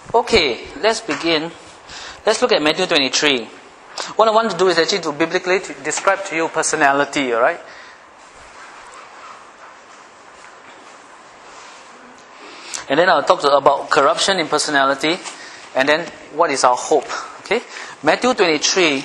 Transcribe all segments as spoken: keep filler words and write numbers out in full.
Okay, let's begin. Let's look at Matthew twenty-three. What I want to do is actually to biblically to describe to you personality, alright? And then I'll talk to, about corruption in personality, and then what is our hope. Okay? Matthew twenty-three,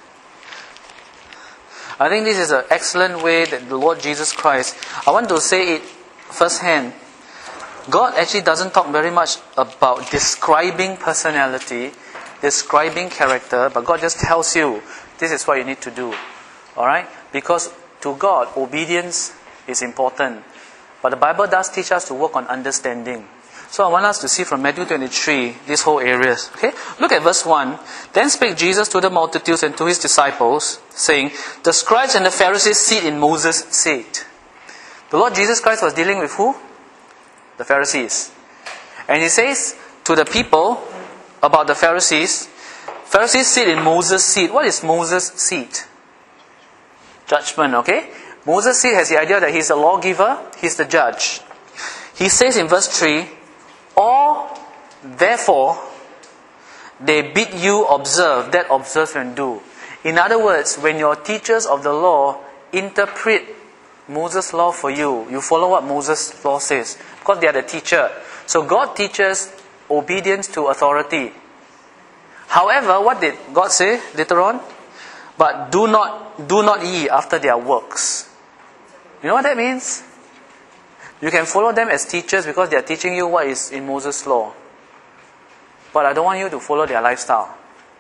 I think this is an excellent way that the Lord Jesus Christ, I want to say it firsthand. God actually doesn't talk very much about describing personality, describing character, but God just tells you, this is what you need to do. Alright? Because to God, obedience is important. But the Bible does teach us to work on understanding. So I want us to see from Matthew twenty-three, these whole areas. Okay? Look at verse one. Then spake Jesus to the multitudes and to his disciples, saying, the scribes and the Pharisees sit in Moses' seat. The Lord Jesus Christ was dealing with who? The Pharisees. And he says to the people about the Pharisees, Pharisees sit in Moses' seat. What is Moses' seat? Judgment, okay? Moses' seat has the idea that he's the lawgiver, he's the judge. He says in verse three, or therefore they bid you observe, that observe and do. In other words, when your teachers of the law interpret Moses' law for you, you follow what Moses' law says, because they are the teacher. So God teaches obedience to authority. However, what did God say later on? But do not do not ye after their works. You know what that means? You can follow them as teachers because they are teaching you what is in Moses' law. But I don't want you to follow their lifestyle.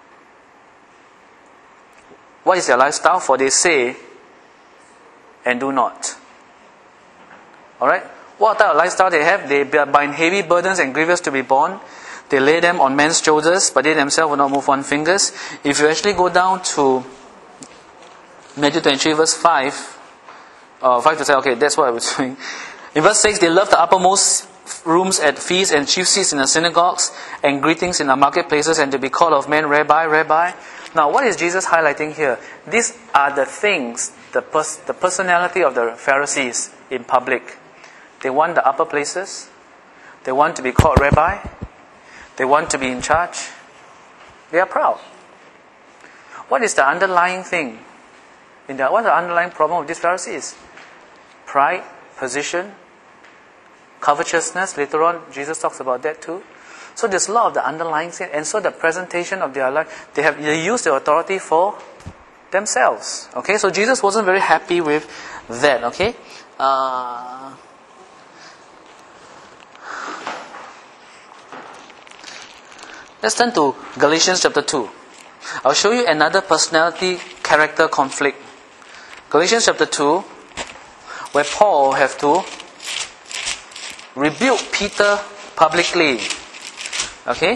What is their lifestyle? For they say and do not. Alright? What type of lifestyle they have? They bind heavy burdens and grievous to be borne. They lay them on men's shoulders, but they themselves will not move one finger. If you actually go down to Matthew twenty-three verse five, uh, five to seven, okay, that's what I was doing. In verse six, they love the uppermost rooms at feasts and chief seats in the synagogues and greetings in the marketplaces and to be called of men, Rabbi, Rabbi. Now, what is Jesus highlighting here? These are the things, the, pers- the personality of the Pharisees in public. They want the upper places. They want to be called Rabbi. They want to be in charge. They are proud. What is the underlying thing? In the, what's the underlying problem of these Pharisees? Pride, position, covetousness. Later on, Jesus talks about that too. So there's a lot of the underlying sin, and so the presentation of their life, they have they use their authority for themselves. Okay, so Jesus wasn't very happy with that. Okay, uh, let's turn to Galatians chapter two. I'll show you another personality character conflict. Galatians chapter two, where Paul have to rebuke Peter publicly. Okay?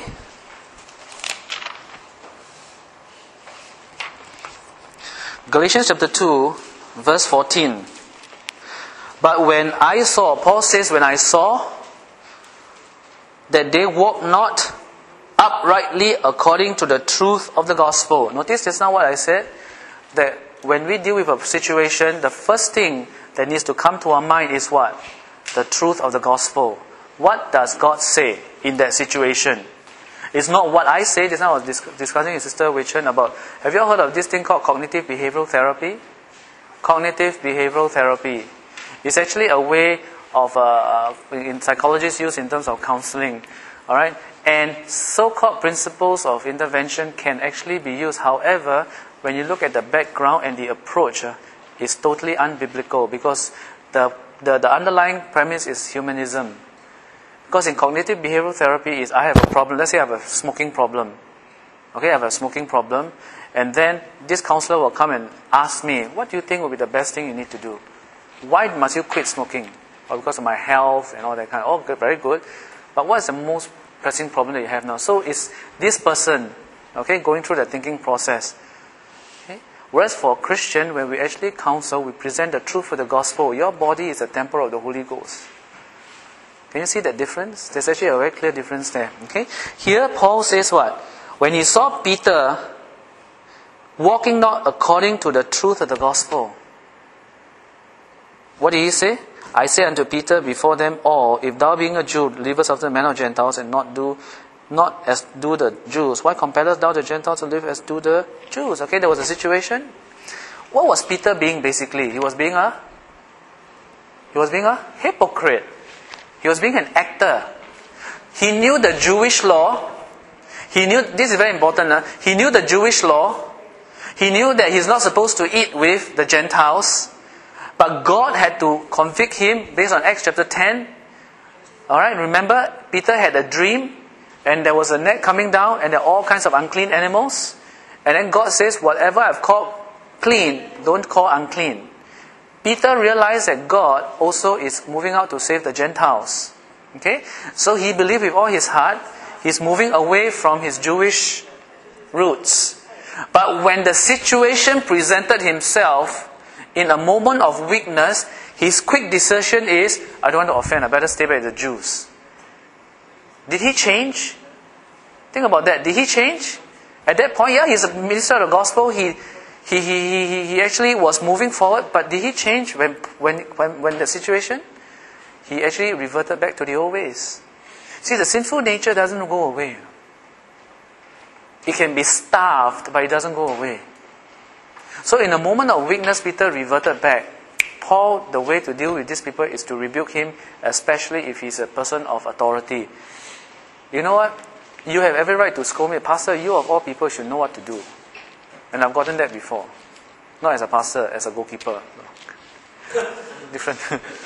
Galatians chapter two, verse fourteen. But when I saw, Paul says, when I saw that they walk not uprightly according to the truth of the gospel. Notice that's not what I said. That when we deal with a situation, the first thing that needs to come to our mind is what? The truth of the gospel. What does God say in that situation? It's not what I say. Just now I was discussing with Sister Wei Chen about, have you all heard of this thing called cognitive behavioral therapy? Cognitive behavioral therapy. It's actually a way of, uh, in psychologists use in terms of counseling. Alright? And so-called principles of intervention can actually be used. However, when you look at the background and the approach, uh, it's totally unbiblical because the, the, the underlying premise is humanism. Because in cognitive behavioral therapy is I have a problem. Let's say I have a smoking problem. Okay, I have a smoking problem. And then this counselor will come and ask me, what do you think will be the best thing you need to do? Why must you quit smoking? Or because of my health and all that kind of, oh, good, very good. But what is the most pressing problem that you have now? So it's this person, okay, going through the thinking process. Okay? Whereas for a Christian, when we actually counsel, we present the truth of the gospel. Your body is a temple of the Holy Ghost. Can you see that difference? There's actually a very clear difference there. Okay? Here Paul says what? When he saw Peter walking not according to the truth of the gospel, what did he say? I say unto Peter before them all, if thou being a Jew livest after the manner of Gentiles and not do not as do the Jews. Why compellest thou the Gentiles to live as do the Jews? Okay, there was a situation. What was Peter being basically? He was being a He was being a hypocrite. He was being an actor. He knew the Jewish law. He knew, this is very important, uh, he knew the Jewish law. He knew that he's not supposed to eat with the Gentiles. But God had to convict him based on Acts chapter ten. Alright, remember, Peter had a dream, and there was a net coming down, and there are all kinds of unclean animals. And then God says, whatever I've called clean, don't call unclean. Peter realized that God also is moving out to save the Gentiles. Okay? So he believed with all his heart, he's moving away from his Jewish roots. But when the situation presented himself in a moment of weakness, his quick decision is, I don't want to offend, I better stay back with the Jews. Did he change? Think about that. Did he change? At that point, yeah, he's a minister of the gospel. He he he he, he actually was moving forward, but did he change when when when when the situation? He actually reverted back to the old ways. See, the sinful nature doesn't go away. It can be starved, but it doesn't go away. So in a moment of weakness, Peter reverted back. Paul, the way to deal with these people is to rebuke him, especially if he's a person of authority. You know what? You have every right to scold me. Pastor, you of all people should know what to do. And I've gotten that before. Not as a pastor, as a goalkeeper. Different.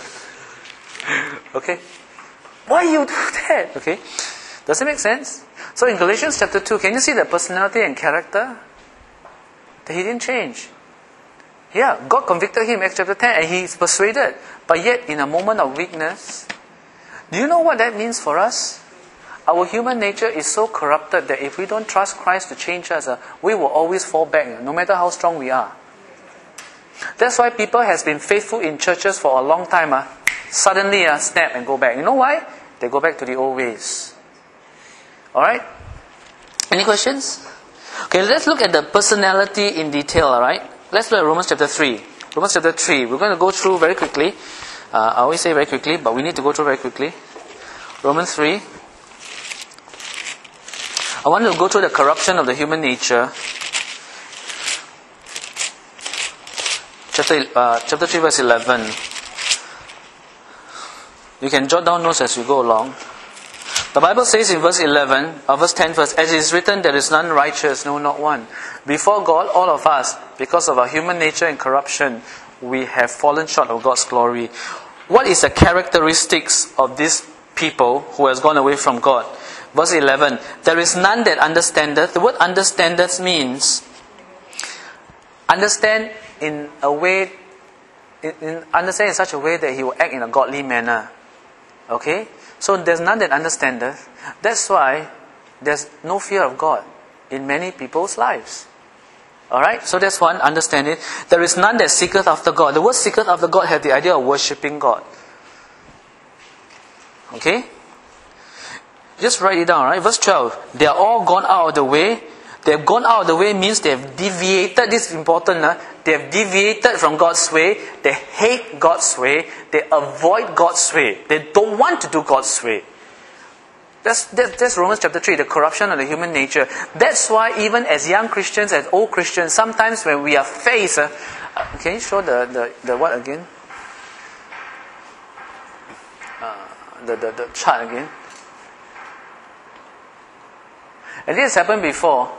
Okay? Why you do that? Okay? Does it make sense? So in Galatians chapter two, can you see the personality and character? That he didn't change. Yeah, God convicted him in Acts chapter ten, and he's persuaded. But yet, in a moment of weakness, do you know what that means for us? Our human nature is so corrupted that if we don't trust Christ to change us, uh, we will always fall back, uh, no matter how strong we are. That's why people has been faithful in churches for a long time. Uh, suddenly, uh, snap and go back. You know why? They go back to the old ways. Alright? Any questions? Okay, let's look at the personality in detail, alright? Let's look at Romans chapter three. Romans chapter three. We're going to go through very quickly. Uh, I always say very quickly, but we need to go through very quickly. Romans three. I want to go through the corruption of the human nature. Chapter, uh, chapter three, verse eleven. You can jot down notes as you go along. The Bible says in verse eleven, or verse ten first, as it is written, there is none righteous, no, not one. Before God, all of us, because of our human nature and corruption, we have fallen short of God's glory. What is the characteristics of these people who has gone away from God? Verse eleven, there is none that understandeth. The word understandeth means understand in a way, in, in, understand in such a way that he will act in a godly manner. Okay? So there's none that understandeth. That's why there's no fear of God in many people's lives. Alright? So that's one, understand it. There is none that seeketh after God. The word seeketh after God has the idea of worshipping God. Okay? Just write it down, right? Verse twelve. They are all gone out of the way. They have gone out of the way means they have deviated. This is important. Huh? They have deviated from God's way. They hate God's way. They avoid God's way. They don't want to do God's way. That's, that's, that's Romans chapter three, the corruption of the human nature. That's why even as young Christians, as old Christians, sometimes when we are faced... Uh, can you show the, the, the what again? Uh, the, the, the chart again. And this has happened before.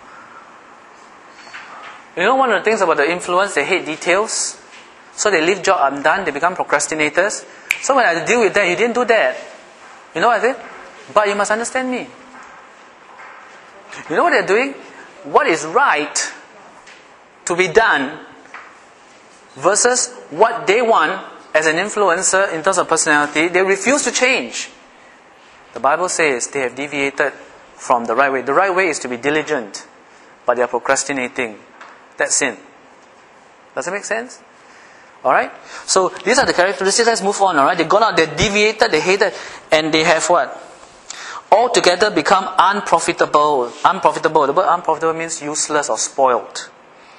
You know, one of the things about the influence, they hate details. So they leave job undone, they become procrastinators. So when I deal with that, you didn't do that. You know what I say? But you must understand me. You know what they're doing? What is right to be done versus what they want as an influencer in terms of personality, they refuse to change. The Bible says they have deviated from the right way. The right way is to be diligent, but they are procrastinating. That's sin. Does it make sense? Alright? So these are the characteristics. Let's move on. Alright? They've gone out, they deviated, they hated, and they have what? Altogether become unprofitable. Unprofitable. The word unprofitable means useless or spoiled.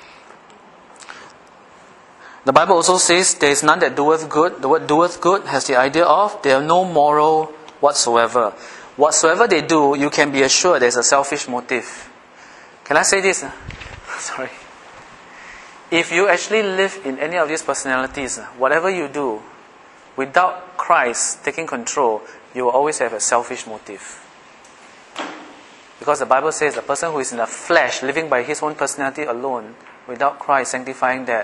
The Bible also says there is none that doeth good. The word doeth good has the idea of they have no moral whatsoever. whatsoever they do, you can be assured there's a selfish motive. Can I say this? Sorry. If you actually live in any of these personalities, whatever you do, without Christ taking control, you will always have a selfish motive. Because the Bible says the person who is in the flesh, living by his own personality alone, without Christ sanctifying that,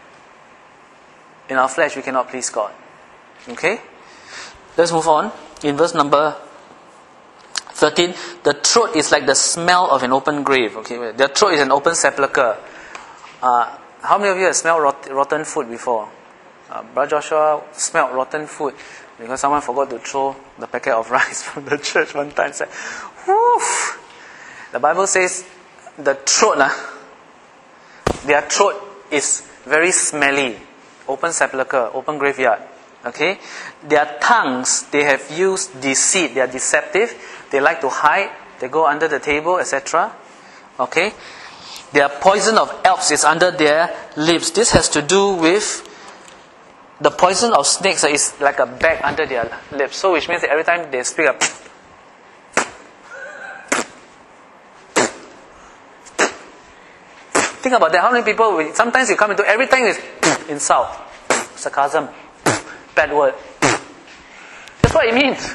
in our flesh we cannot please God. Okay? Let's move on. In verse number thirteen, the throat is like the smell of an open grave. Okay, the throat is an open sepulchre. Uh, how many of you have smelled rot- rotten food before? Uh, Brother Joshua smelled rotten food because someone forgot to throw the packet of rice from the church one time. Said, "Woof!" The Bible says the throat, uh, their throat is very smelly. Open sepulchre, open graveyard. Okay, their tongues, they have used deceit. They are deceptive. They like to hide. They go under the table, et cetera. Okay, their poison of Alps is under their lips. This has to do with the poison of snakes is like a bag under their lips. So, which means that every time they speak, up. Think about that. How many people? Sometimes you come into every time is insult, sarcasm, bad word. That's what it means.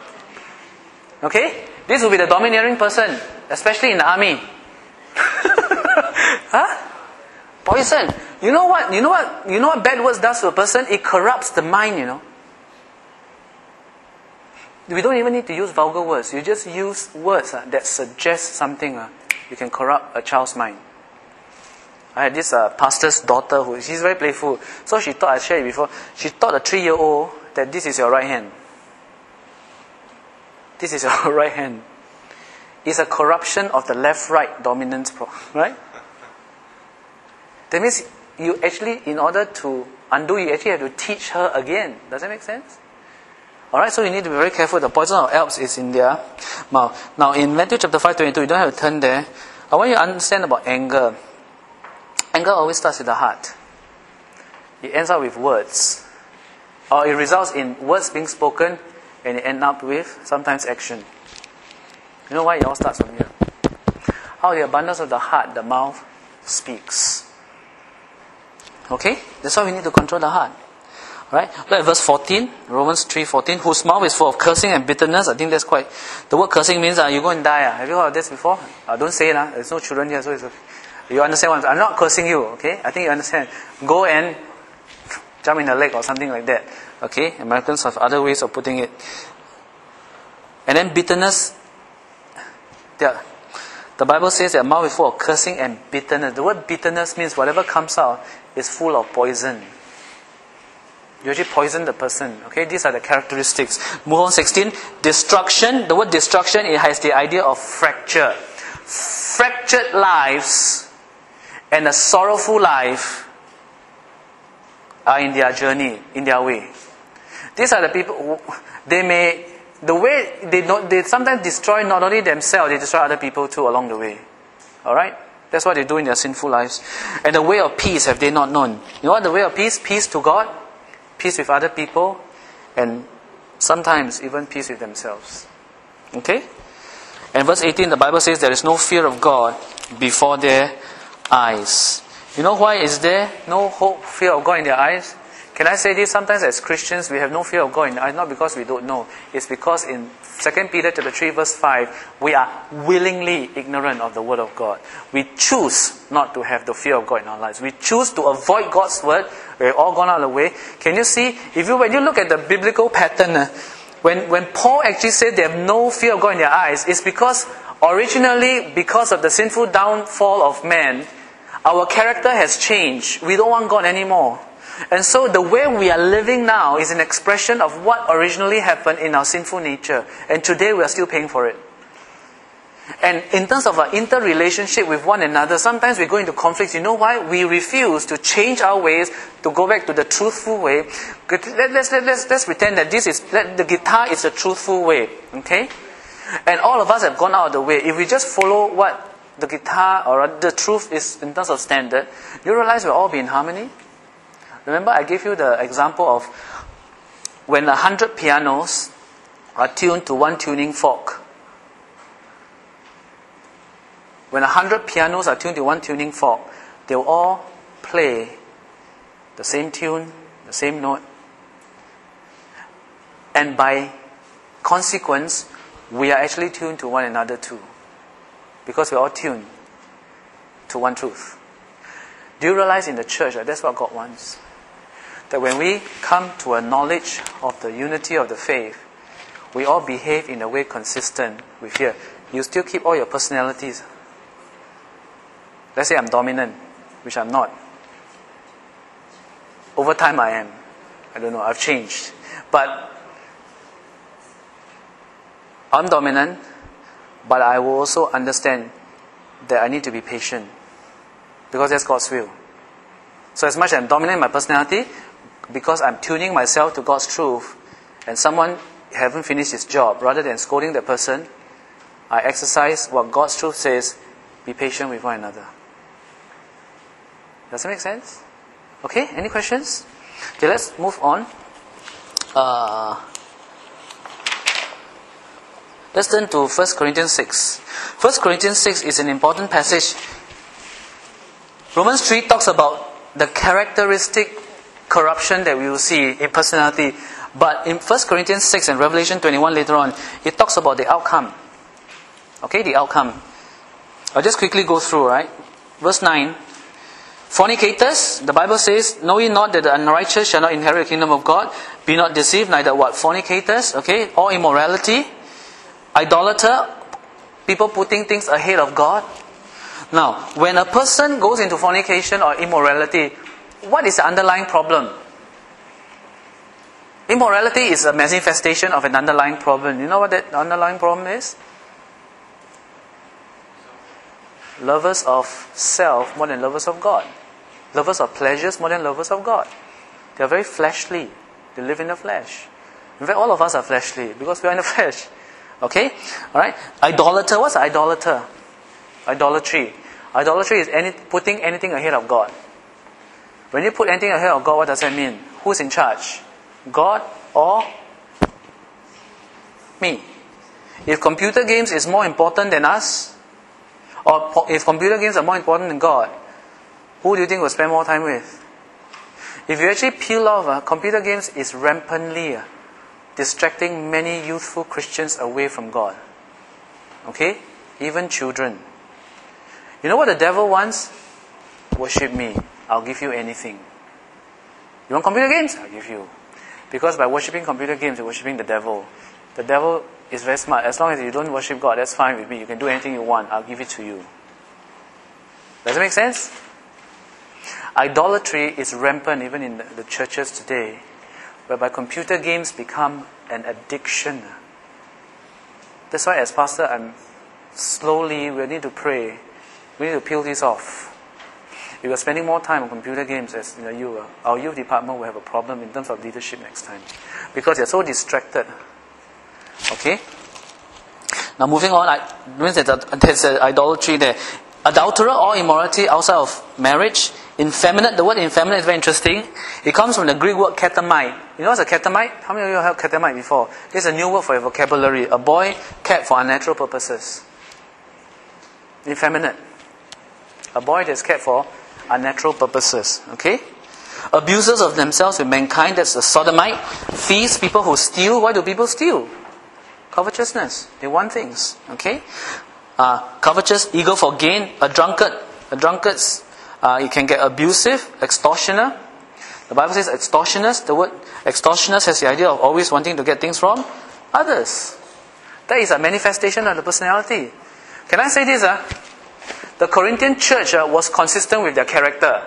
Okay? This will be the domineering person, especially in the army. Huh? Poison. You know what? You know what? You know what bad words does to a person? It corrupts the mind, you know. We don't even need to use vulgar words. You just use words uh, that suggest something. Uh, you can corrupt a child's mind. I had this uh, pastor's daughter who she's very playful. So she thought, I shared it before, she taught a three-year-old that this is your right hand. This is your right hand. It's a corruption of the left-right dominance, right? That means you actually, in order to undo, you actually have to teach her again. Does that make sense? Alright, so you need to be very careful. The poison of Alps is in their mouth. Now in Matthew chapter five twenty-two, you don't have to turn there. I want you to understand about anger. Anger always starts with the heart. It ends up with words. Or it results in words being spoken and it ends up with sometimes action. You know why it all starts from here? Out of the abundance of the heart, the mouth speaks. Okay? That's why we need to control the heart. Alright? Look at verse fourteen, Romans three fourteen. Whose mouth is full of cursing and bitterness. I think that's quite... The word cursing means uh, you go and die. Uh. Have you heard of this before? Uh, don't say it. Uh. There's no children here, so it's okay. You understand what I'm saying? I'm not cursing you, okay? I think you understand. Go and jump in the lake or something like that. Okay? Americans have other ways of putting it. And then bitterness. Yeah. The Bible says that mouth is full of cursing and bitterness. The word bitterness means whatever comes out is full of poison. You actually poison the person. Okay? These are the characteristics. Move on sixteen. Destruction. The word destruction, it has the idea of fracture. Fractured lives and a sorrowful life are in their journey, in their way. These are the people who, they may, the way they don't, they sometimes destroy not only themselves, they destroy other people too along the way. Alright? That's what they do in their sinful lives. And the way of peace have they not known. You know what the way of peace? Peace to God, peace with other people, and sometimes even peace with themselves. Okay? And verse eighteen, the Bible says there is no fear of God before their eyes. You know why is there no hope, fear of God in their eyes? Can I say this? Sometimes as Christians, we have no fear of God in the eyes, not because we don't know. It's because in Second Peter chapter three verse five, we are willingly ignorant of the Word of God. We choose not to have the fear of God in our lives. We choose to avoid God's Word. We've all gone out of the way. Can you see? If you, when you look at the biblical pattern, uh, When when Paul actually said they have no fear of God in their eyes, it's because originally, because of the sinful downfall of man, our character has changed. We don't want God anymore. And so the way we are living now is an expression of what originally happened in our sinful nature. And today we are still paying for it. And in terms of our interrelationship with one another, sometimes we go into conflicts. You know why? We refuse to change our ways, to go back to the truthful way. Let's, let's, let's, let's pretend that this is, the guitar is a truthful way. Okay? And all of us have gone out of the way. If we just follow what the guitar or the truth is in terms of standard, you realize we'll all be in harmony. Remember I gave you the example of when a hundred pianos are tuned to one tuning fork. When a hundred pianos are tuned to one tuning fork, they will all play the same tune, the same note. And by consequence, we are actually tuned to one another too. Because we are all tuned to one truth. Do you realize in the church that that's what God wants? That when we come to a knowledge of the unity of the faith, we all behave in a way consistent with here. You still keep all your personalities. Let's say I'm dominant, which I'm not. Over time I am. I don't know, I've changed. But I'm dominant, but I will also understand that I need to be patient. Because that's God's will. So as much as I'm dominant in my personality, because I'm tuning myself to God's truth, and someone haven't finished his job, rather than scolding that person, I exercise what God's truth says, be patient with one another. Does that make sense? Okay, any questions? Okay, let's move on. Uh, let's turn to First Corinthians six. First Corinthians six is an important passage. Romans three talks about the characteristic corruption that we will see in personality. But in First Corinthians six and Revelation twenty-one later on, it talks about the outcome. Okay, the outcome. I'll just quickly go through, right? Verse nine. Fornicators, the Bible says, know ye not that the unrighteous shall not inherit the kingdom of God? Be not deceived, neither what? Fornicators, okay? Or immorality. Idolater, people putting things ahead of God. Now, when a person goes into fornication or immorality, what is the underlying problem? Immorality is a manifestation of an underlying problem. You know what that underlying problem is? Lovers of self more than lovers of God. Lovers of pleasures more than lovers of God. They are very fleshly. They live in the flesh. In fact, all of us are fleshly because we are in the flesh. Okay? Alright? Idolater. What's idolater? Idolatry. Idolatry is any, putting anything ahead of God. When you put anything ahead of God, what does that mean? Who's in charge? God or me? If computer games is more important than us, or if computer games are more important than God, who do you think will spend more time with? If you actually peel off, uh, computer games is rampantly uh, distracting many youthful Christians away from God. Okay? Even children. You know what the devil wants? Worship me. I'll give you anything. You want computer games? I'll give you. Because by worshipping computer games, you're worshipping the devil. The devil is very smart. As long as you don't worship God, that's fine with me. You can do anything you want. I'll give it to you. Does it make sense? Idolatry is rampant even in the, the churches today, whereby computer games become an addiction. That's why as pastor, I'm slowly, we need to pray. We need to peel this off. If you're spending more time on computer games as you know, you, our youth department will have a problem in terms of leadership next time. Because they're so distracted. Okay? Now moving on, I, means that there's an idolatry there. Adulterer or immorality outside of marriage. Effeminate, the word effeminate is very interesting. It comes from the Greek word katamite. You know what's a katamite? How many of you have heard katamite before? It's a new word for your vocabulary. A boy kept for unnatural purposes. Effeminate. A boy that's kept for unnatural purposes. Okay? Abusers of themselves with mankind, that's a sodomite. Thieves, people who steal. Why do people steal? Covetousness. They want things. Okay? Uh, covetous, eager for gain. A drunkard. A drunkard's Uh, you can get abusive, extortioner. The Bible says extortioners. The word extortioners has the idea of always wanting to get things from others. That is a manifestation of the personality. Can I say this? Uh? The Corinthian church uh, was consistent with their character.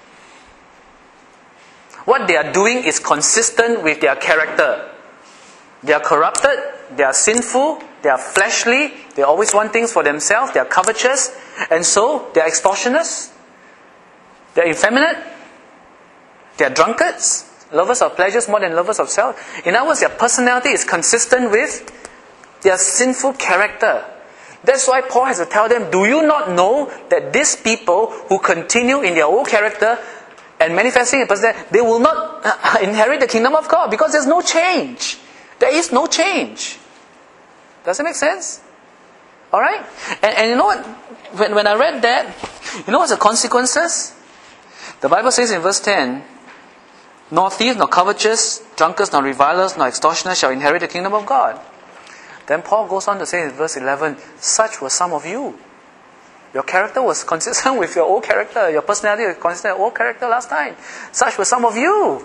What they are doing is consistent with their character. They are corrupted, they are sinful, they are fleshly, they always want things for themselves, they are covetous, and so they are extortioners. They are effeminate. They are drunkards. Lovers of pleasures more than lovers of self. In other words, their personality is consistent with their sinful character. That's why Paul has to tell them, do you not know that these people who continue in their old character and manifesting a personality, they will not inherit the kingdom of God because there's no change. There is no change. Does it make sense? Alright? And, and you know what? When, when I read that, you know what's the consequences? The Bible says in verse ten, nor thieves, nor covetous, drunkards, nor revilers, nor extortioners shall inherit the kingdom of God. Then Paul goes on to say in verse eleven, such were some of you. Your character was consistent with your old character. Your personality was consistent with your old character last time. Such were some of you.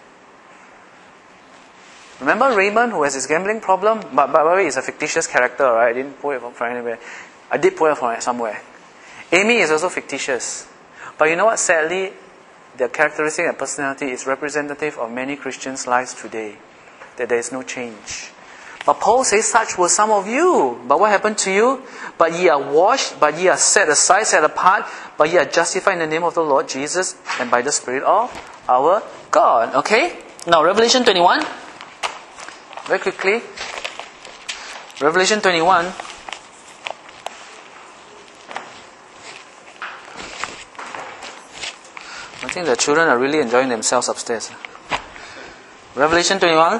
Remember Raymond, who has his gambling problem? But by the way, he's a fictitious character, right? I didn't pull it from anywhere. I did pull it from somewhere. Amy is also fictitious. But you know what? Sadly, their characteristic and personality is representative of many Christians' lives today. That there is no change. But Paul says, such were some of you. But what happened to you? But ye are washed, but ye are set aside, set apart, but ye are justified in the name of the Lord Jesus and by the Spirit of our God. Okay? Now, Revelation twenty-one. Very quickly. Revelation twenty-one. I think the children are really enjoying themselves upstairs. Revelation twenty-one.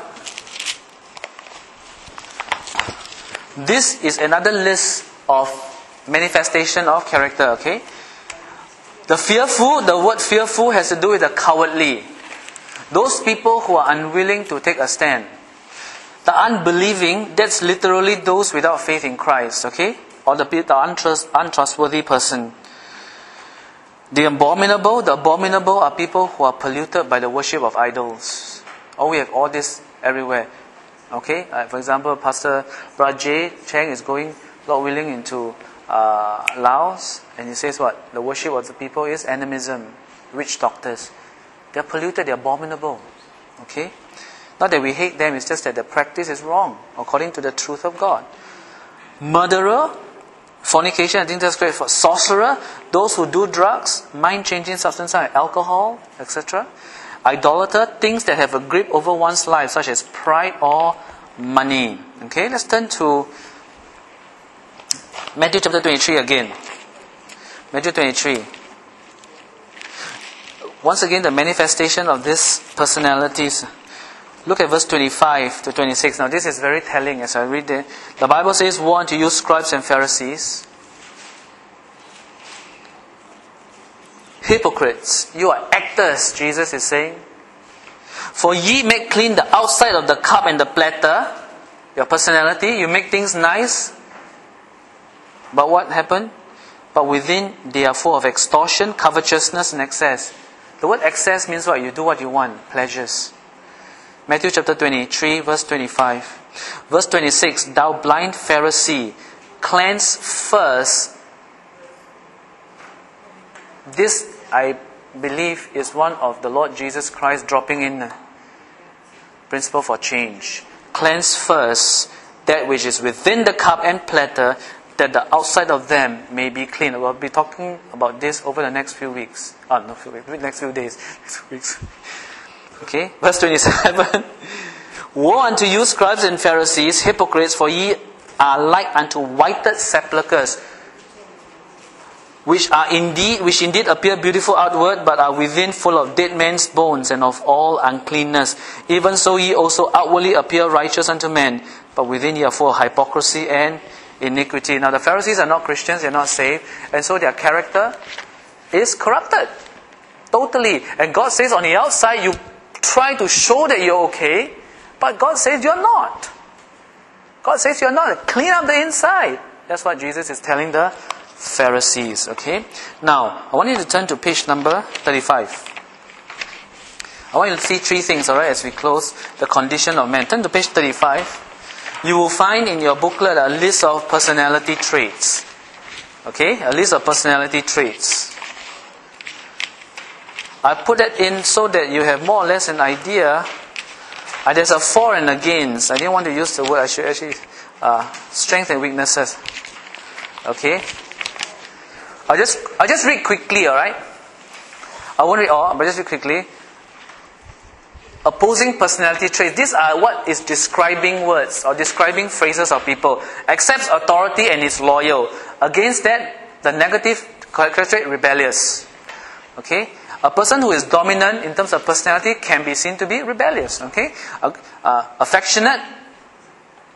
This is another list of manifestation of character, okay? The fearful, the word fearful has to do with the cowardly. Those people who are unwilling to take a stand. The unbelieving, that's literally those without faith in Christ, okay? Or the, the untrust, untrustworthy person. The abominable, the abominable are people who are polluted by the worship of idols. Oh, we have all this everywhere. Okay, uh, for example, Pastor Brajay Cheng is going, Lord willing, into uh, Laos, and he says what? The worship of the people is animism, witch doctors. They're polluted, they're abominable. Okay? Not that we hate them, it's just that the practice is wrong, according to the truth of God. Murderer, fornication, I think that's great for sorcerer, those who do drugs, mind-changing substances like alcohol, et cetera. Idolater, things that have a grip over one's life, such as pride or money. Okay, let's turn to Matthew chapter twenty-three again. Matthew twenty-three. Once again, the manifestation of these personalities. Look at verse twenty-five to twenty-six. Now, this is very telling as I read it. The Bible says, woe unto you, scribes and Pharisees, hypocrites, you are actors, Jesus is saying. For ye make clean the outside of the cup and the platter, your personality, you make things nice. But what happened? But within they are full of extortion, covetousness and excess. The word excess means what? You do what you want, pleasures. Matthew chapter twenty-three, verse twenty-five. Verse twenty-six, thou blind Pharisee, cleanse first. This, I believe, is one of the Lord Jesus Christ dropping in a principle for change. Cleanse first that which is within the cup and platter, that the outside of them may be clean. We'll be talking about this over the next few weeks. Oh, no, few weeks, next few days. Next weeks. Okay, verse twenty-seven. Woe unto you, scribes and Pharisees, hypocrites, for ye are like unto whited sepulchres, which are indeed, which indeed appear beautiful outward, but are within full of dead men's bones and of all uncleanness. Even so ye also outwardly appear righteous unto men, but within ye are full of hypocrisy and iniquity. Now the Pharisees are not Christians, they are not saved, and so their character is corrupted. Totally. And God says on the outside, you try to show that you're okay, but God says you're not. God says you're not. Clean up the inside. That's what Jesus is telling the Pharisees. Okay. Now, I want you to turn to page number thirty-five. I want you to see three things, alright, as we close the condition of man. Turn to page thirty-five. You will find in your booklet a list of personality traits. Okay, a list of personality traits. I put that in so that you have more or less an idea. Uh, there's a for and against. I didn't want to use the word. I should actually uh, strengths and weaknesses. Okay. I'll just I'll just read quickly. All right. I won't read all, but just read quickly. Opposing personality traits. These are what is describing words or describing phrases of people. Accepts authority and is loyal. Against that, the negative character trait, rebellious. Okay. A person who is dominant in terms of personality can be seen to be rebellious. Okay, uh, uh, affectionate,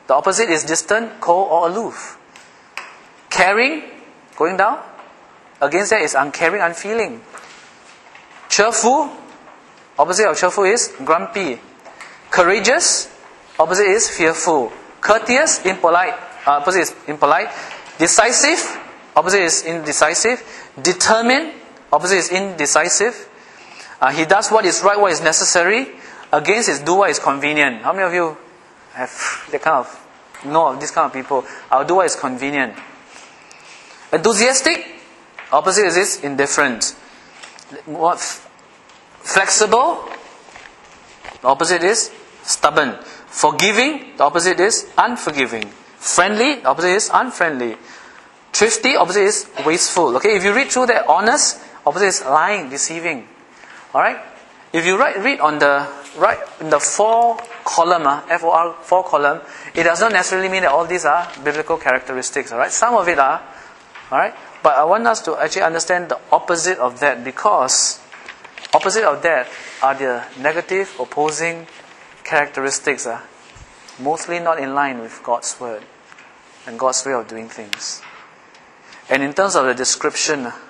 The opposite is distant, cold, or aloof. Caring, going down. Against that is uncaring, unfeeling. Cheerful, opposite of cheerful is grumpy. Courageous, opposite is fearful. Courteous, impolite, uh, opposite is impolite. Decisive, opposite is indecisive. Determined, opposite is indecisive. Uh, he does what is right, what is necessary. Against is do what is convenient. How many of you have that kind of, know of this kind of people? I'll do what is convenient. Enthusiastic, opposite is this, indifferent. What? Flexible, the opposite is stubborn. Forgiving, the opposite is unforgiving. Friendly, the opposite is unfriendly. Thrifty, opposite is wasteful. Okay, if you read through that, honest, opposite is lying, deceiving. Alright? If you write, read on the right in the four column, uh, F O R, four column, it does not necessarily mean that all these are biblical characteristics. Alright? Some of it are. Alright? But I want us to actually understand the opposite of that, because opposite of that are the negative, opposing characteristics, uh, mostly not in line with God's word and God's way of doing things. And in terms of the description, uh,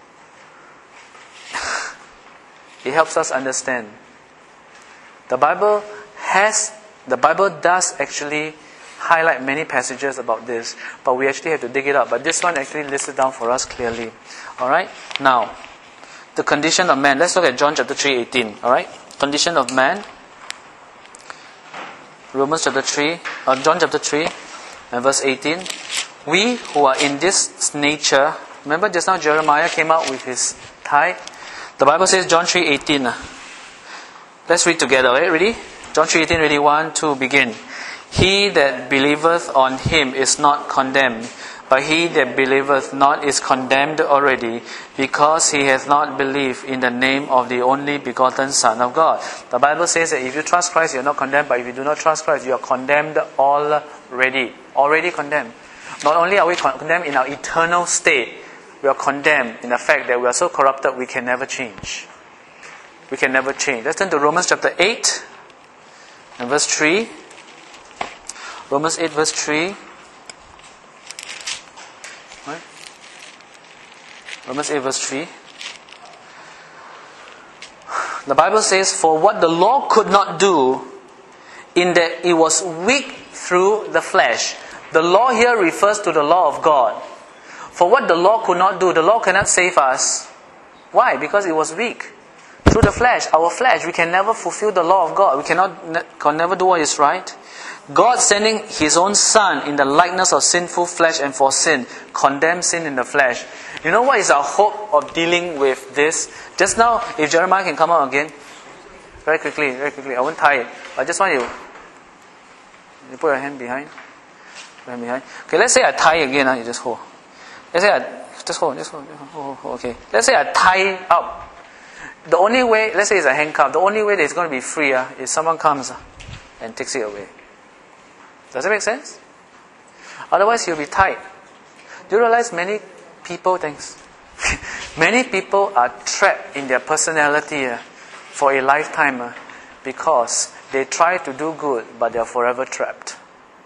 it helps us understand. The Bible has, the Bible does actually highlight many passages about this, but we actually have to dig it up. But this one actually lists it down for us clearly. Alright? Now, the condition of man. Let's look at John chapter three, eighteen. Alright? Condition of man. Romans chapter three, uh, John chapter three, and verse eighteen. We who are in this nature, remember just now Jeremiah came out with his tithe. The Bible says John three, eighteen. Let's read together. Right? Ready? John three, eighteen. Ready? One, two, begin. He that believeth on him is not condemned, but he that believeth not is condemned already, because he hath not believed in the name of the only begotten Son of God. The Bible says that if you trust Christ, you are not condemned, but if you do not trust Christ, you are condemned already. Already condemned. Not only are we condemned in our eternal state, we are condemned in the fact that we are so corrupted we can never change. We can never change. Let's turn to Romans chapter eight and verse three. Romans eight verse three. Right? Romans eight verse three. The Bible says, for what the law could not do, in that it was weak through the flesh. The law here refers to the law of God. For what the law could not do, the law cannot save us. Why? Because it was weak. Through the flesh, our flesh, we can never fulfill the law of God. We cannot can never do what is right. God sending His own Son in the likeness of sinful flesh and for sin, condemned sin in the flesh. You know what is our hope of dealing with this? Just now, if Jeremiah can come out again, very quickly, very quickly. I won't tie it. I just want you. You put your hand behind. Put your hand behind. Okay, let's say I tie again. Uh, you just hold. Let's say I just hold, just hold, just hold, hold. Okay. Let's say I tie up. The only way, let's say it's a handcuff. The only way that it's going to be free uh, is someone comes uh, and takes it away. Does that make sense? Otherwise, you'll be tied. Do you realize many people, thanks, many people are trapped in their personality uh, for a lifetime uh, because they try to do good, but they are forever trapped.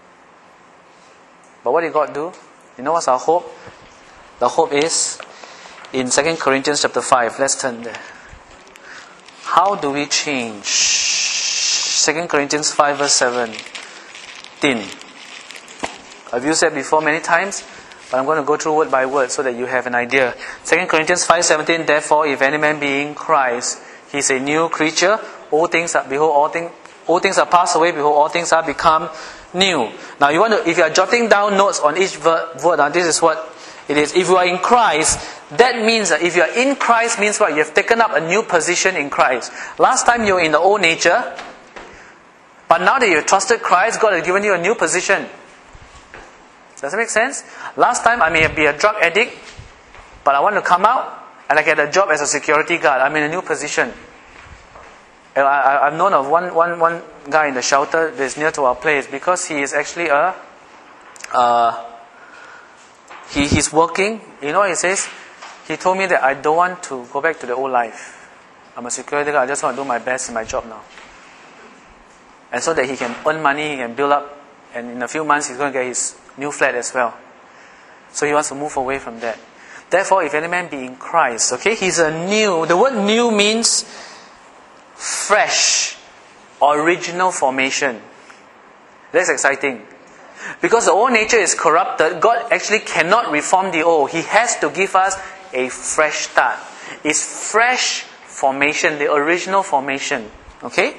But what did God do? You know what's our hope? The hope is in Second Corinthians chapter five. Let's turn there. How do we change? Second Corinthians five verse seventeen. I've used that before many times, but I'm going to go through word by word so that you have an idea. Second Corinthians five seventeen. Therefore, if any man be in Christ, he is a new creature. All things are behold, all things all things are passed away. Behold, all things are become new. Now, you want to, if you are jotting down notes on each word, word now this is what it is. If you are in Christ, that means that if you are in Christ means what? You have taken up a new position in Christ. Last time you were in the old nature, but now that you have trusted Christ, God has given you a new position. Does that make sense? Last time I may be a drug addict, but I want to come out and I get a job as a security guard. I'm in a new position. I, I, I've known of one, one, one guy in the shelter that's near to our place because he is actually a... Uh, he he's working. You know what he says? He told me that I don't want to go back to the old life. I'm a security guard. I just want to do my best in my job now. And so that he can earn money, he can build up And in a few months, he's going to get his new flat as well. So he wants to move away from that. Therefore, if any man be in Christ, okay, he's a new. The word new means fresh, original formation. That's exciting. Because the old nature is corrupted, God actually cannot reform the old. He has to give us a fresh start. It's fresh formation, the original formation. Okay?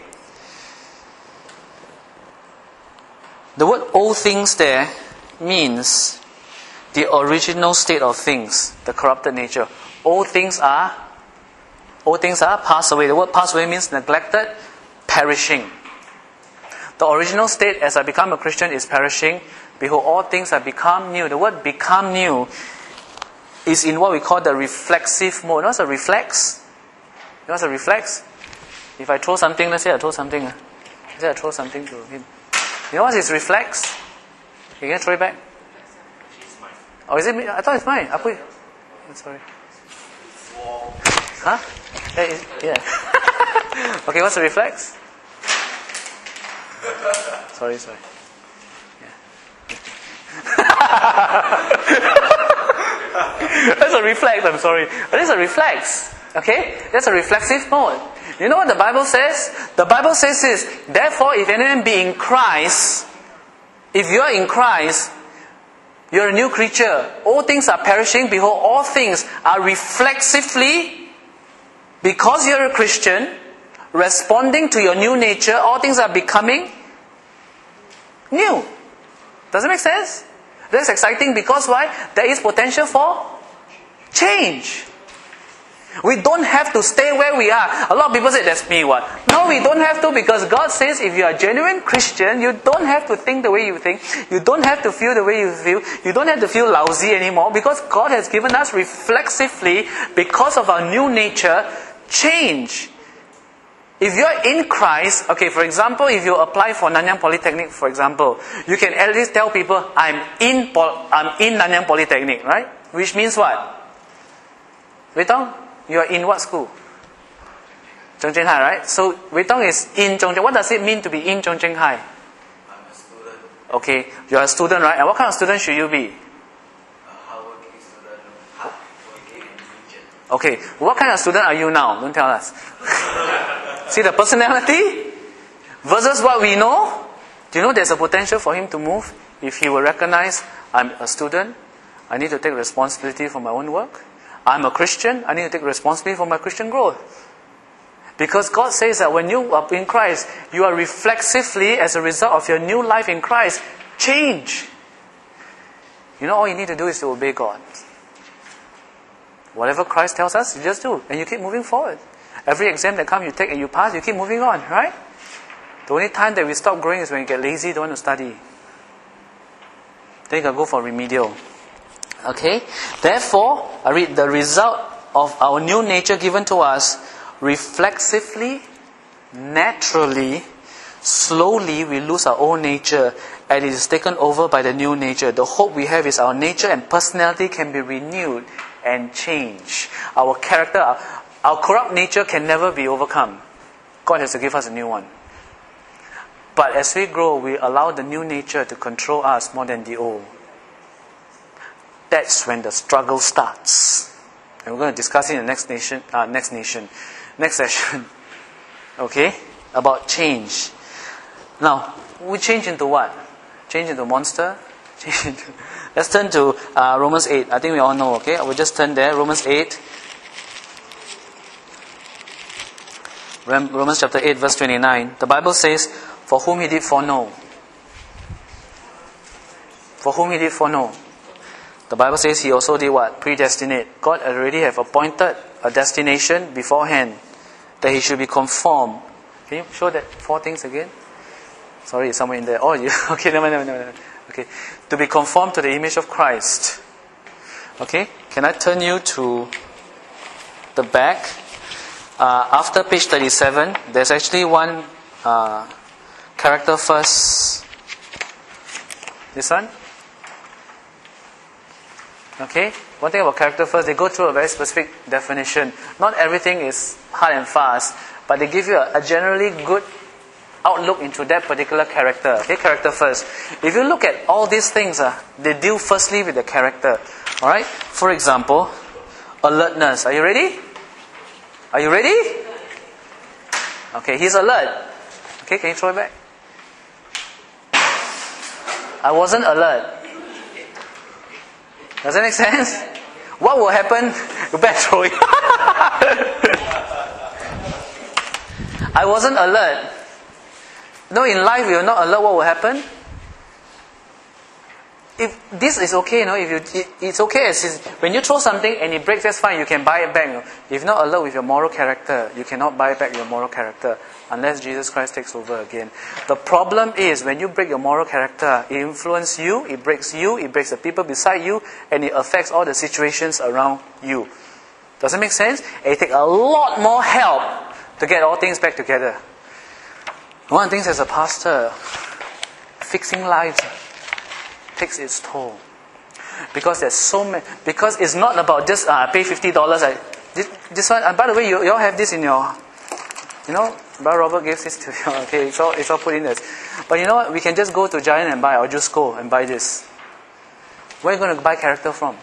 The word old things there means the original state of things, the corrupted nature. Old things are old things are passed away. The word passed away means neglected, perishing. The original state as I become a Christian is perishing. Behold, all things have become new. The word become new is in what we call the reflexive mode. You know what's a reflex? You know what's a reflex? If I throw something, let's say I throw something. Let's say I throw something to him. You know what is reflex? You can throw it back? Oh, is it me? I thought it's mine. I put it. Sorry. Huh? Yeah. Okay, what's the reflex? Sorry, sorry. Yeah. That's a reflex, I'm sorry. But it's a reflex. Okay? That's a reflexive mode. You know what the Bible says? The Bible says this, therefore, if anyone be in Christ, if you are in Christ, you're a new creature. All things are perishing. Behold, all things are reflexively, because you're a Christian, responding to your new nature, all things are becoming new. Does it make sense? That's exciting because why? There is potential for change. We don't have to stay where we are. A lot of people say, that's me, what? No, we don't have to, because God says if you are a genuine Christian, you don't have to think the way you think. You don't have to feel the way you feel. You don't have to feel lousy anymore, because God has given us reflexively, because of our new nature, change. If you're in Christ, okay, for example, if you apply for Nanyang Polytechnic, for example, you can at least tell people, I'm in I'm in Nanyang Polytechnic, right? Which means what? Wei Tong, you are in what school? Zhongzheng High, right? So Wei Tong is in Zhongzheng. What does it mean to be in Zhongzheng High? I'm a student. Okay, you are a student, right? And what kind of student should you be? A hardworking student. Hardworking and diligent. Okay, what kind of student are you now? Don't tell us. See the personality versus what we know. Do you know there's a potential for him to move if he will recognize, I'm a student, I need to take responsibility for my own work. I'm a Christian, I need to take responsibility for my Christian growth. Because God says that when you are in Christ, you are reflexively, as a result of your new life in Christ, change. You know, all you need to do is to obey God. Whatever Christ tells us, you just do. And you keep moving forward. Every exam that comes, you take and you pass, you keep moving on, right? The only time that we stop growing is when you get lazy, don't want to study. Then you can go for remedial. Okay? Therefore, I read, the result of our new nature given to us, reflexively, naturally, slowly we lose our old nature and it is taken over by the new nature. The hope we have is our nature and personality can be renewed and changed. Our character, our, our corrupt nature can never be overcome. God has to give us a new one. But as we grow, we allow the new nature to control us more than the old. That's when the struggle starts. And we're going to discuss it in the next nation, uh, next nation, next session. Okay? About change. Now, we change into what? Change into monster? Change into... Let's turn to uh, Romans eight. I think we all know, okay? We'll just turn there. Romans eight. Romans chapter eight, verse twenty-nine. The Bible says, for whom he did foreknow. For whom he did foreknow. The Bible says he also did what? Predestinate. God already have appointed a destination beforehand that he should be conformed. Can you show that four things again? Sorry, it's somewhere in there. Oh, you, okay, no, no, no, no. Okay, to be conformed to the image of Christ. Okay, can I turn you to the back? Uh, after page thirty-seven, there's actually one uh, character first. This one? Okay, one thing about character first, they go through a very specific definition. Not everything is hard and fast, but they give you a, a generally good outlook into that particular character. Okay, character first. If you look at all these things, uh, they deal firstly with the character. Alright? For example, alertness. Are you ready? Are you ready? Okay, he's alert. Okay, can you throw it back? I wasn't alert. Does that make sense? What will happen? You better throw it. I wasn't alert. No, in life you're not alert, what will happen? If this is okay, you know, if you it, it's okay as is, when you throw something and it breaks, that's fine, you can buy it back. You know. If you're not alert with your moral character, you cannot buy back your moral character unless Jesus Christ takes over again. The problem is when you break your moral character, it influences you, it breaks you, it breaks the people beside you, and it affects all the situations around you. Does it make sense? And it takes a lot more help to get all things back together. One of the things as a pastor, fixing lives takes its toll. Because there's so many, because it's not about just uh, pay fifty dollars. I, this, this one, uh, by the way, you, you all have this in your, you know, Brother Robert gives this to you. Okay, it's all, it's all put in this. But you know what? We can just go to Giant and buy, or just go and buy this. Where are you going to buy character from?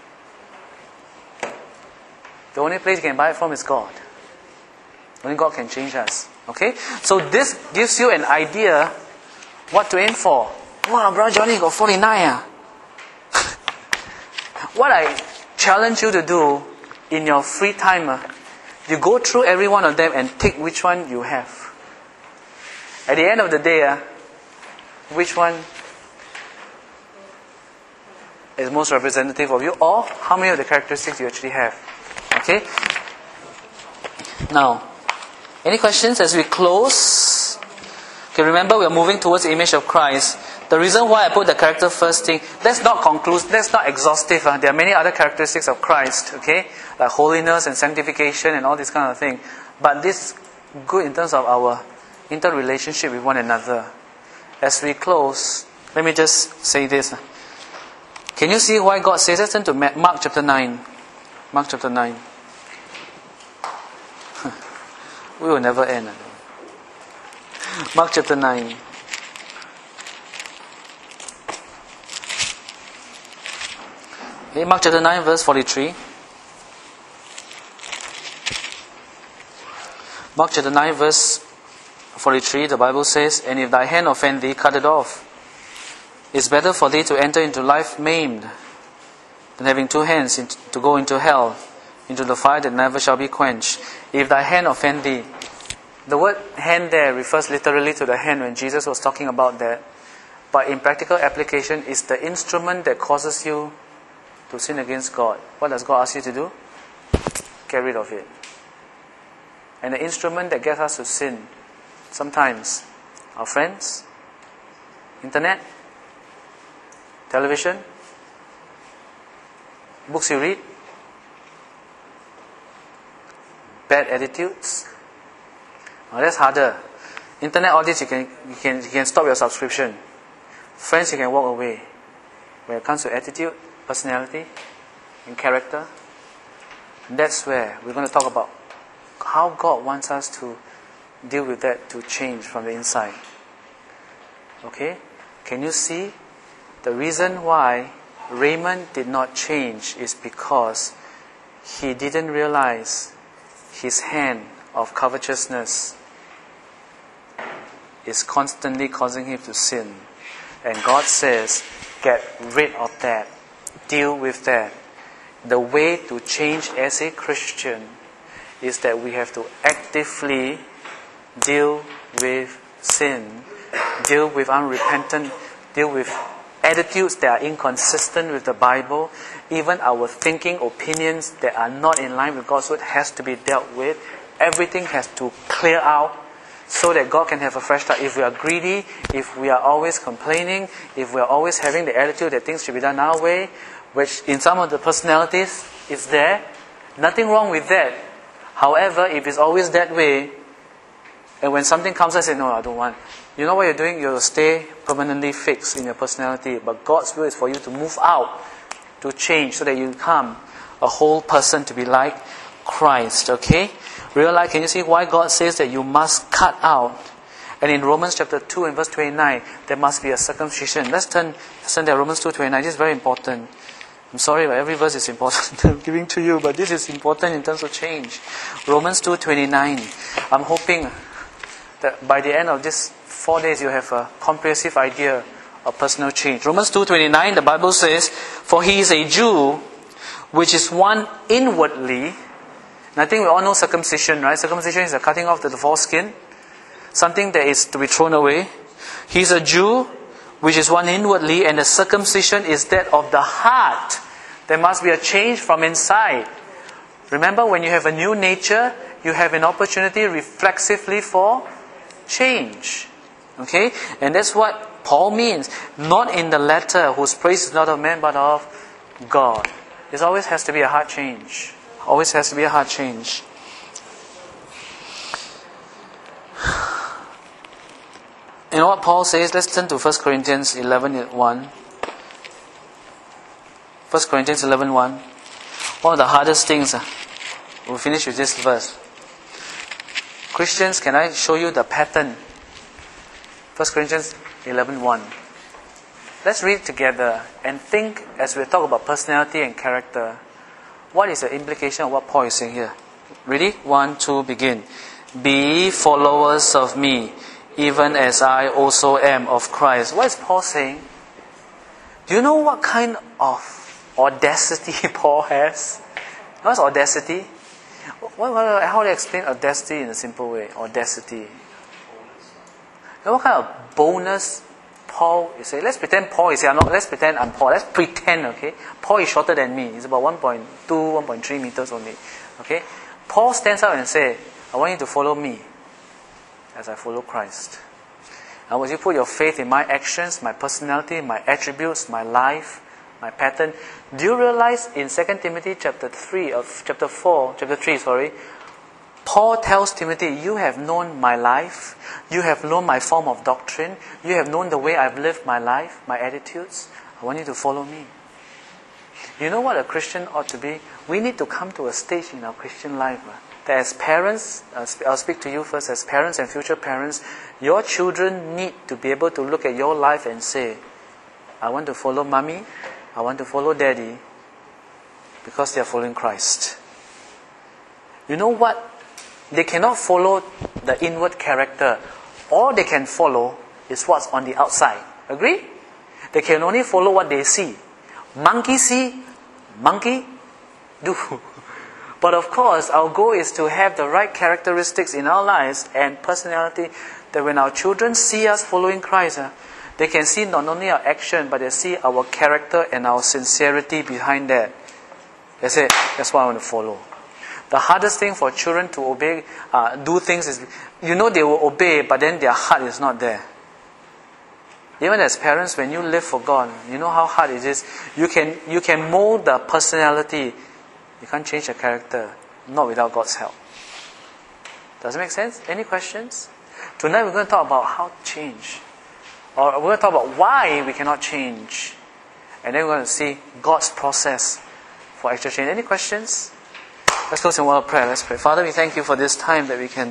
The only place you can buy it from is God. Only God can change us. Okay? So this gives you an idea what to aim for. Wow, Brother Johnny got forty-nine. Ah. What I challenge you to do in your free time, uh, you go through every one of them and take which one you have. At the end of the day, uh, which one is most representative of you, or how many of the characteristics you actually have. Okay? Now, any questions as we close? Okay, remember we are moving towards the image of Christ. The reason why I put the character first thing, that's not conclusive, that's not exhaustive. Uh. There are many other characteristics of Christ, okay? Like holiness and sanctification and all this kind of thing. But this is good in terms of our interrelationship with one another. As we close, let me just say this. Can you see why God says? Let's turn to Mark chapter nine. Mark chapter nine. We will never end. Mark chapter nine. Okay, Mark chapter nine, verse forty-three. Mark chapter nine, verse forty-three, the Bible says, "And if thy hand offend thee, cut it off. It's better for thee to enter into life maimed than having two hands to go into hell, into the fire that never shall be quenched. If thy hand offend thee." The word hand there refers literally to the hand when Jesus was talking about that. But in practical application, it's the instrument that causes you to sin against God. What does God ask you to do? Get rid of it. And the instrument that gets us to sin, sometimes our friends, internet, television, books you read, bad attitudes. Now that's harder. Internet, all this you can you can you can stop your subscription. Friends, you can walk away. When it comes to attitude, personality, and character, that's where we're going to talk about how God wants us to deal with that, to change from the inside. Okay? Can you see? The reason why Raymond did not change is because he didn't realize his hand of covetousness is constantly causing him to sin. And God says, get rid of that. Deal with that. The way to change as a Christian is that we have to actively deal with sin, deal with unrepentant, deal with attitudes that are inconsistent with the Bible. Even our thinking, opinions that are not in line with God's word has to be dealt with. Everything has to clear out so that God can have a fresh start. If we are greedy, if we are always complaining, if we are always having the attitude that things should be done our way, which in some of the personalities is there, nothing wrong with that. However, if it's always that way, and when something comes, I say, no, I don't want. You know what you're doing? You'll stay permanently fixed in your personality. But God's will is for you to move out, to change, so that you become a whole person to be like Christ. Okay? Realize, can you see why God says that you must cut out? And in Romans chapter two and verse twenty-nine, there must be a circumcision. Let's turn, let's turn there, Romans two twenty-nine. This is very important. I'm sorry, but every verse is important I'm giving to you, but this is important in terms of change. Romans two twenty-nine. I'm hoping that by the end of this four days, you have a comprehensive idea of personal change. Romans two twenty-nine, the Bible says, "For he is a Jew, which is one inwardly." And I think we all know circumcision, right? Circumcision is the cutting off the foreskin. Something that is to be thrown away. He is a Jew, which is one inwardly, and the circumcision is that of the heart. There must be a change from inside. Remember, when you have a new nature, you have an opportunity reflexively for change. Okay? And that's what Paul means. Not in the letter, whose praise is not of man, but of God. It always has to be a heart change. Always has to be a heart change. You know what Paul says? Let's turn to First Corinthians eleven one. First Corinthians eleven one. One of the hardest things. Uh, we'll finish with this verse. Christians, can I show you the pattern? First Corinthians eleven one. Let's read together and think as we talk about personality and character. What is the implication of what Paul is saying here? Ready? One, two, begin. Be followers of me, even as I also am of Christ. What is Paul saying? Do you know what kind of audacity Paul has? What's audacity? What, what, how do I explain audacity in a simple way? Audacity. You know what kind of boldness Paul is saying? Let's pretend Paul is here. No, let's pretend I'm Paul. Let's pretend, okay? Paul is shorter than me. He's about one point two, one point three meters only. Okay? Paul stands up and says, I want you to follow me as I follow Christ. And when you put your faith in my actions, my personality, my attributes, my life, my pattern, do you realize in Second Timothy chapter three of chapter four, chapter three, sorry, Paul tells Timothy, you have known my life, you have known my form of doctrine, you have known the way I've lived my life, my attitudes. I want you to follow me. You know what a Christian ought to be? We need to come to a stage in our Christian life uh, that as parents, I'll speak to you first, as parents and future parents, your children need to be able to look at your life and say, I want to follow mommy, I want to follow daddy, because they are following Christ. You know what? They cannot follow the inward character. All they can follow is what's on the outside. Agree? They can only follow what they see. Monkey see, monkey do. But of course, our goal is to have the right characteristics in our lives and personality that when our children see us following Christ, uh, they can see not only our action, but they see our character and our sincerity behind that. They say, that's what I want to follow. The hardest thing for children to obey, uh, do things is, you know they will obey, but then their heart is not there. Even as parents, when you live for God, you know how hard it is. You can you can mold the personality. You can't change the character, not without God's help. Does it make sense? Any questions? Tonight we're going to talk about how to change. Or we're going to talk about why we cannot change. And then we're going to see God's process for actual change. Any questions? Let's close in a word of prayer. Let's pray. Father, we thank you for this time that we can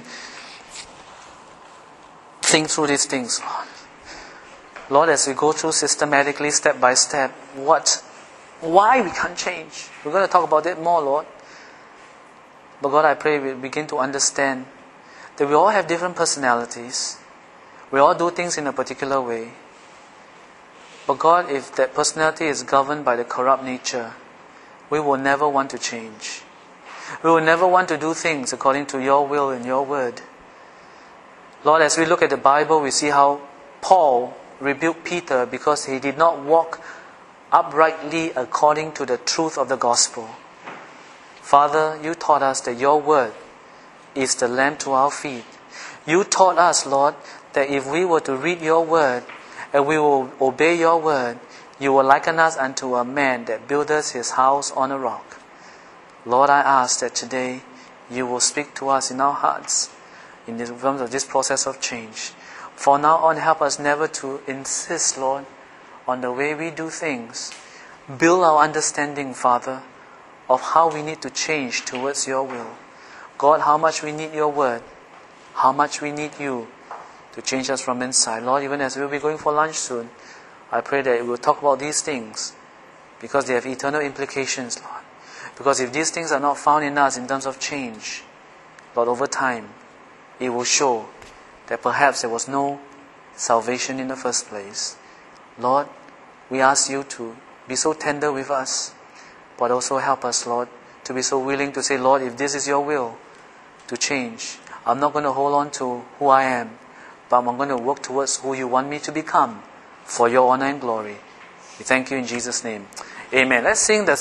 think through these things, Lord. Lord, as we go through systematically, step by step, what, why we can't change. We're going to talk about it more, Lord. But God, I pray we begin to understand that we all have different personalities. We all do things in a particular way. But God, if that personality is governed by the corrupt nature, we will never want to change. We will never want to do things according to your will and your word. Lord, as we look at the Bible, we see how Paul rebuked Peter because he did not walk uprightly according to the truth of the gospel. Father, you taught us that your word is the lamp to our feet. You taught us, Lord, that if we were to read your word and we will obey your word, you will liken us unto a man that buildeth his house on a rock. Lord, I ask that today you will speak to us in our hearts in terms of this process of change. For now on, help us never to insist, Lord, on the way we do things. Build our understanding, Father, of how we need to change towards your will. God, how much we need your word, how much we need you to change us from inside. Lord, even as we'll be going for lunch soon, I pray that we'll talk about these things because they have eternal implications, Lord. Because if these things are not found in us in terms of change, Lord, over time, it will show that perhaps there was no salvation in the first place. Lord, we ask you to be so tender with us, but also help us, Lord, to be so willing to say, Lord, if this is your will, to change. I'm not going to hold on to who I am, but I'm going to work towards who you want me to become for your honor and glory. We thank you in Jesus' name. Amen. Let's sing the